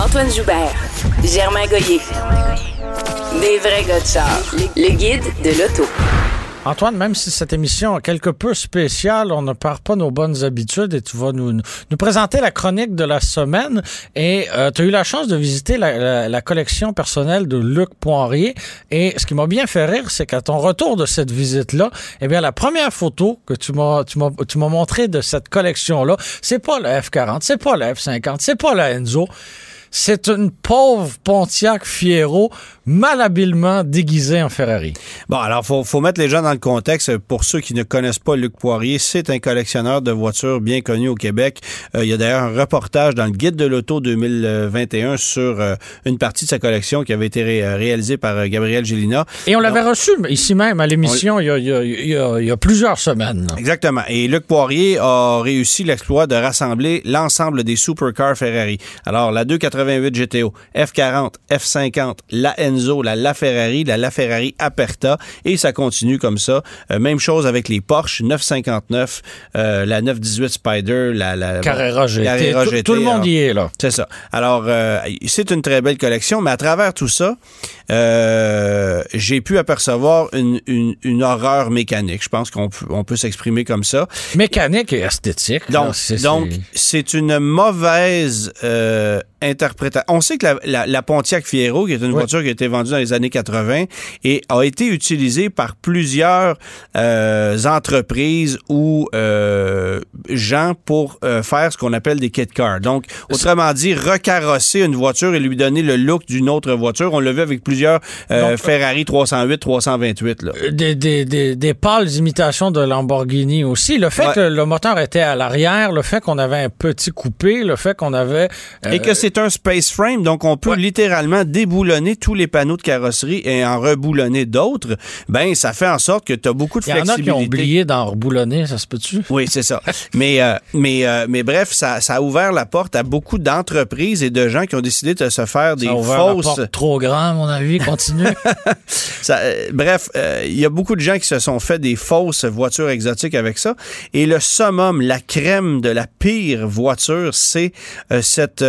Antoine Joubert, Germain Goyer. Des vrais gars de char. Le guide de l'auto. Antoine, même si cette émission est quelque peu spéciale, on ne perd pas nos bonnes habitudes et tu vas nous présenter la chronique de la semaine. Et tu as eu la chance de visiter la collection personnelle de Luc Poirier. Et ce qui m'a bien fait rire, c'est qu'à ton retour de cette visite-là, eh bien, la première photo que tu m'as montrée de cette collection-là, c'est pas la F40, c'est pas la F50, c'est pas la Enzo. C'est une pauvre Pontiac Fiero malhabilement déguisée en Ferrari. Bon, alors, faut mettre les gens dans le contexte. Pour ceux qui ne connaissent pas Luc Poirier, c'est un collectionneur de voitures bien connu au Québec. Il y a d'ailleurs un reportage dans le Guide de l'auto 2021 sur une partie de sa collection qui avait été réalisée par Gabriel Gélina. Et on l'avait reçu ici même à l'émission il y a plusieurs semaines. Exactement. Et Luc Poirier a réussi l'exploit de rassembler l'ensemble des supercars Ferrari. Alors, la 288 GTO, F40, F50, la Enzo, la LaFerrari Aperta, et ça continue comme ça. Même chose avec les Porsche 959, la 918 Spider, la Carrera GT. Carrera GT. Tout le monde y est, là. C'est ça. Alors, c'est une très belle collection, mais à travers tout ça, j'ai pu apercevoir une horreur mécanique. Je pense qu'on peut s'exprimer comme ça. Mécanique et esthétique. Donc, c'est une mauvaise interprétation. On sait que la Pontiac Fiero, qui est une voiture qui a été vendue dans les années 80 et a été utilisée par plusieurs entreprises ou gens pour faire ce qu'on appelle des kit cars. Donc, autrement dit, recarrosser une voiture et lui donner le look d'une autre voiture. On l'a vu avec plusieurs Ferrari 308, 328. Là. Des pâles imitations de Lamborghini aussi. Le fait que le moteur était à l'arrière, le fait qu'on avait un petit coupé, le fait qu'on avait... Et que c'est un space frame, donc on peut littéralement déboulonner tous les panneaux de carrosserie et en reboulonner d'autres. Ben, ça fait en sorte que tu as beaucoup de flexibilité. Il y en a qui ont oublié d'en reboulonner, ça se peut-tu? Oui, c'est ça. mais bref, ça a ouvert la porte à beaucoup d'entreprises et de gens qui ont décidé de se faire des fausses... La porte trop grand, à mon avis, continue. Il y a beaucoup de gens qui se sont fait des fausses voitures exotiques avec ça. Et le summum, la crème de la pire voiture, c'est cette...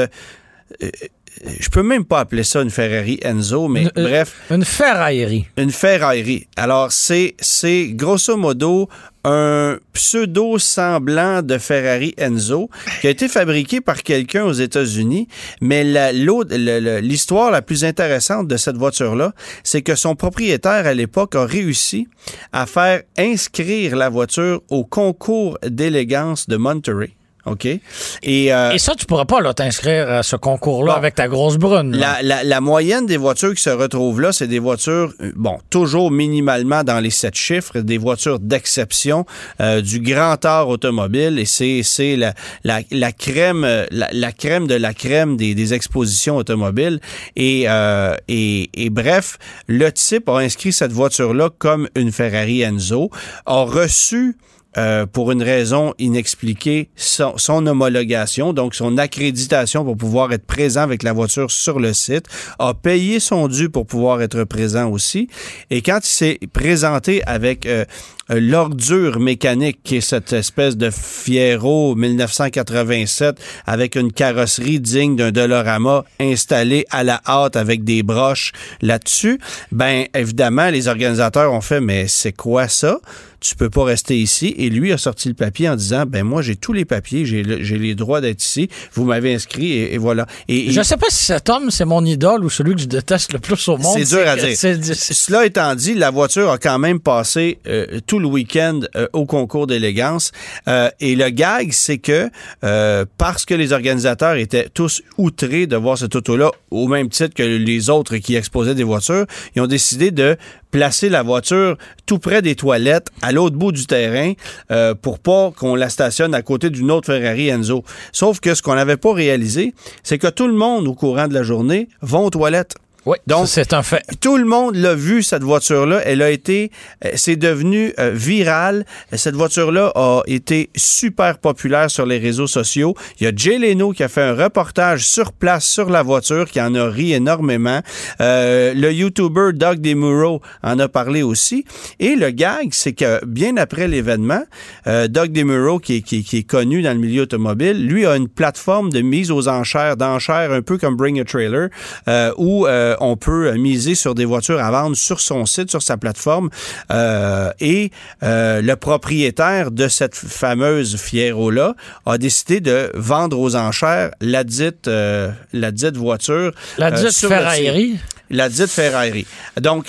je peux même pas appeler ça une Ferrari Enzo, mais bref. Une ferraillerie. Une ferraillerie. Alors, c'est grosso modo un pseudo-semblant de Ferrari Enzo qui a été fabriqué par quelqu'un aux États-Unis, mais l'histoire la plus intéressante de cette voiture-là, c'est que son propriétaire à l'époque a réussi à faire inscrire la voiture au concours d'élégance de Monterey. OK. Et ça, tu pourras pas t'inscrire à ce concours-là avec ta grosse brune. La moyenne des voitures qui se retrouvent là, c'est des voitures, toujours minimalement dans les 7 chiffres, des voitures d'exception, du grand art automobile, et c'est la crème de la crème des expositions automobiles. Et bref, le type a inscrit cette voiture-là comme une Ferrari Enzo, a reçu pour une raison inexpliquée, son homologation, donc son accréditation pour pouvoir être présent avec la voiture sur le site, a payé son dû pour pouvoir être présent aussi. Et quand il s'est présenté avec l'ordure mécanique, qui est cette espèce de Fiero 1987 avec une carrosserie digne d'un Dolorama installée à la hâte avec des broches là-dessus, ben évidemment, les organisateurs ont fait « Mais c'est quoi ça? Tu peux pas rester ici. » Et lui a sorti le papier en disant, ben moi, j'ai tous les papiers, j'ai les droits d'être ici. Vous m'avez inscrit et voilà. Je sais pas si cet homme, c'est mon idole ou celui que je déteste le plus au monde. C'est dur à dire. Cela étant dit, la voiture a quand même passé tout le week-end au concours d'élégance. Et le gag, c'est que parce que les organisateurs étaient tous outrés de voir cette auto-là, au même titre que les autres qui exposaient des voitures, ils ont décidé de placer la voiture tout près des toilettes, à l'autre bout du terrain, pour pas qu'on la stationne à côté d'une autre Ferrari Enzo. Sauf que ce qu'on n'avait pas réalisé, c'est que tout le monde, au courant de la journée, va aux toilettes. Oui, donc c'est un fait. Tout le monde l'a vu, cette voiture-là. Elle a été, c'est devenu virale. Cette voiture-là a été super populaire sur les réseaux sociaux. Il y a Jay Leno qui a fait un reportage sur place sur la voiture, qui en a ri énormément. Le YouTuber Doug DeMuro en a parlé aussi. Et le gag, c'est que bien après l'événement, Doug DeMuro, qui est connu dans le milieu automobile, lui a une plateforme de mise aux enchères, un peu comme Bring a Trailer, où on peut miser sur des voitures à vendre sur son site, sur sa plateforme. Et le propriétaire de cette fameuse Fiero-là a décidé de vendre aux enchères la dite voiture. La dite Ferrari. La dite Ferrari. Donc,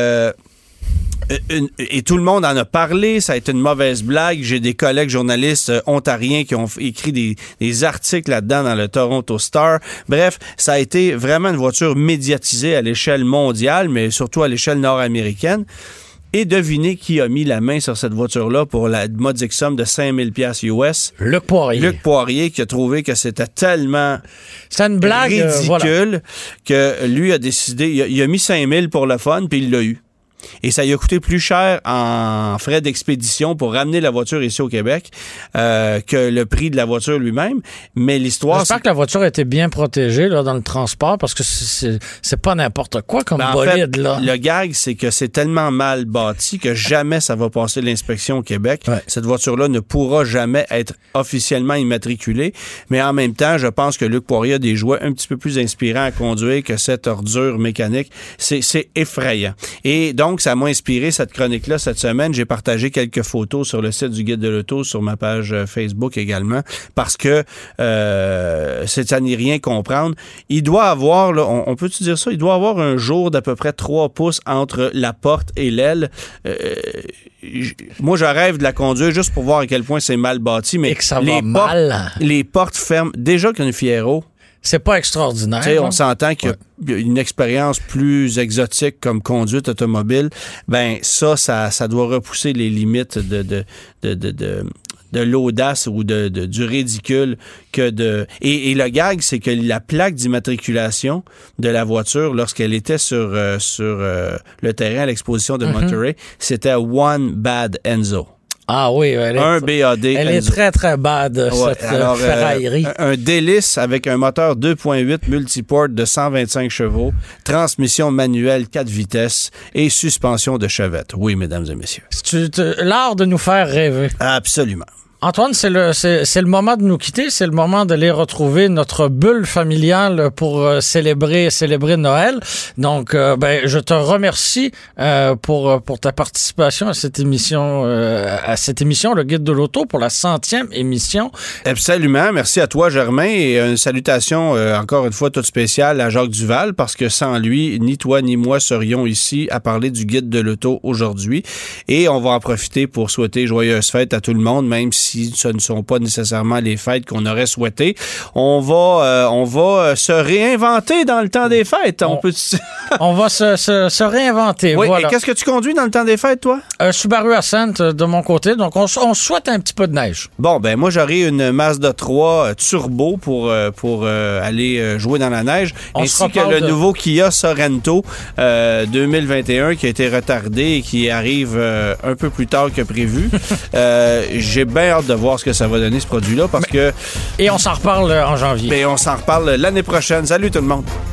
et tout le monde en a parlé, ça a été une mauvaise blague. J'ai des collègues journalistes ontariens qui ont écrit des articles là-dedans dans le Toronto Star. Bref, ça a été vraiment une voiture médiatisée à l'échelle mondiale, mais surtout à l'échelle nord-américaine. Et devinez qui a mis la main sur cette voiture-là pour la modique somme de 5000 $ US. Luc Poirier. Luc Poirier qui a trouvé que c'était tellement une blague, ridicule que lui a décidé, il a mis 5000 pour le fun, puis il l'a eu. Et ça lui a coûté plus cher en frais d'expédition pour ramener la voiture ici au Québec que le prix de la voiture lui-même. Mais l'histoire... J'espère que la voiture a été bien protégée là, dans le transport parce que c'est pas n'importe quoi comme bolide. En fait, là. Le gag, c'est que c'est tellement mal bâti que jamais ça va passer l'inspection au Québec. Ouais. Cette voiture-là ne pourra jamais être officiellement immatriculée. Mais en même temps, je pense que Luc Poirier a des jouets un petit peu plus inspirants à conduire que cette ordure mécanique. C'est effrayant. Et donc, ça m'a inspiré cette chronique-là cette semaine. J'ai partagé quelques photos sur le site du Guide de l'Auto, sur ma page Facebook également, parce que c'est à n'y rien comprendre. Il doit avoir, là, on peut-tu dire ça? Il doit avoir un jour d'à peu près 3 pouces entre la porte et l'aile. Moi, je rêve de la conduire juste pour voir à quel point c'est mal bâti, mais et que ça va mal. Les portes ferment. Déjà qu'une Fiero, c'est pas extraordinaire. Tu sais, on s'entend qu'il y a une expérience plus exotique comme conduite automobile. Ben ça doit repousser les limites de l'audace ou du ridicule que de... Et le gag, c'est que la plaque d'immatriculation de la voiture, lorsqu'elle était sur le terrain à l'exposition de Monterey, c'était One Bad Enzo. Ah oui, un BAD. Elle est très, très bad, cette Ferrari. Un délice avec un moteur 2.8 multiport de 125 chevaux, transmission manuelle 4 vitesses et suspension de chevette. Oui, mesdames et messieurs. L'art de nous faire rêver. Absolument. Antoine, c'est le moment de nous quitter, c'est le moment d'aller retrouver notre bulle familiale pour célébrer Noël. Donc, je te remercie pour ta participation à cette émission, le Guide de l'Auto, pour la 100e émission. Absolument. Merci à toi, Germain, et une salutation encore une fois toute spéciale à Jacques Duval, parce que sans lui, ni toi ni moi serions ici à parler du Guide de l'Auto aujourd'hui. Et on va en profiter pour souhaiter joyeuses fêtes à tout le monde, même si ce ne sont pas nécessairement les fêtes qu'on aurait souhaitées. On va se réinventer dans le temps des fêtes. On va se réinventer. Oui, voilà. Et qu'est-ce que tu conduis dans le temps des fêtes, toi? Subaru Ascent de mon côté. Donc, on souhaite un petit peu de neige. Bon, ben moi, j'aurai une Mazda 3 turbo pour aller jouer dans la neige. Ainsi que le nouveau Kia Sorento 2021 qui a été retardé et qui arrive un peu plus tard que prévu. J'ai bien hâte de voir ce que ça va donner, ce produit-là, parce que... Et on s'en reparle en janvier. Et on s'en reparle l'année prochaine. Salut tout le monde!